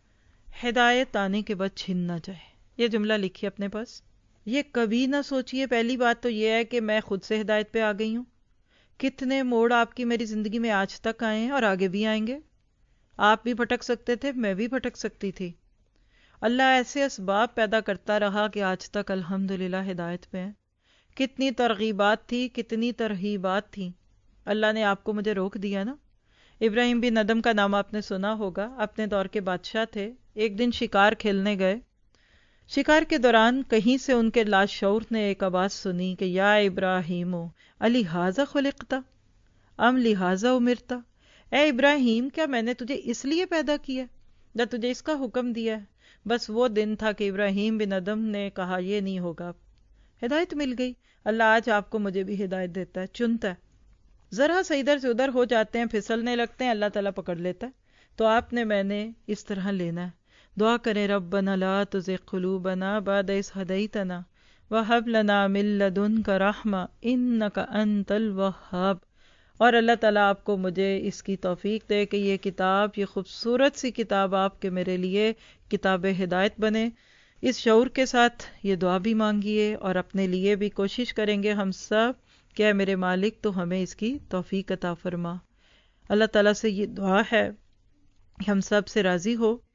ہدایت آنے کے بعد چھن نہ جائے. یہ جملہ لکھیے اپنے پاس. یہ کبھی نہ سوچئے. پہلی بات تو یہ ہے کہ میں خود سے ہدایت پہ آ گئی ہوں. کتنے موڑ آپ کی میری زندگی میں آج تک آئے ہیں اور آگے بھی آئیں گے. آپ بھی بھٹک سکتے تھے، میں بھی بھٹک سکتی تھی. اللہ ایسے اسباب پیدا کرتا رہا کہ آج تک الحمدللہ ہدایت پہ ہیں۔ کتنی ترغیبات تھی، کتنی ترہیبات تھیں، اللہ نے آپ کو مجھے روک دیا نا۔ ابراہیم بن ادم کا نام آپ نے سنا ہوگا، اپنے دور کے بادشاہ تھے۔ ایک دن شکار کھیلنے گئے، شکار کے دوران کہیں سے ان کے لاشعور نے ایک آواز سنی کہ یا ابراہیم الہٰذا خلقتا ام لہٰذا امرتا، اے ابراہیم کیا میں نے تجھے اس لیے پیدا کیا یا تجھے اس کا حکم دیا ہے؟ بس وہ دن تھا کہ ابراہیم بن ادم نے کہا یہ نہیں ہوگا، ہدایت مل گئی۔ اللہ آج آپ کو مجھے بھی ہدایت دیتا ہے، چنتا ہے، ذرا سا ادھر سے ادھر ہو جاتے ہیں، پھسلنے لگتے ہیں، اللہ تعالیٰ پکڑ لیتا ہے۔ تو آپ نے میں نے اس طرح لینا ہے۔ دعا کریں ربنا لا تزغ قلوبنا بعد اذ ہدیتنا وہب لنا من لدنک رحمہ انک انت الوہاب۔ اور اللہ تعالیٰ آپ کو مجھے اس کی توفیق دے کہ یہ کتاب، یہ خوبصورت سی کتاب آپ کے میرے لیے کتاب ہدایت بنے۔ اس شعور کے ساتھ یہ دعا بھی مانگیے اور اپنے لیے بھی کوشش کریں گے ہم سب کہ اے میرے مالک تو ہمیں اس کی توفیق عطا فرما۔ اللہ تعالیٰ سے یہ دعا ہے کہ ہم سب سے راضی ہو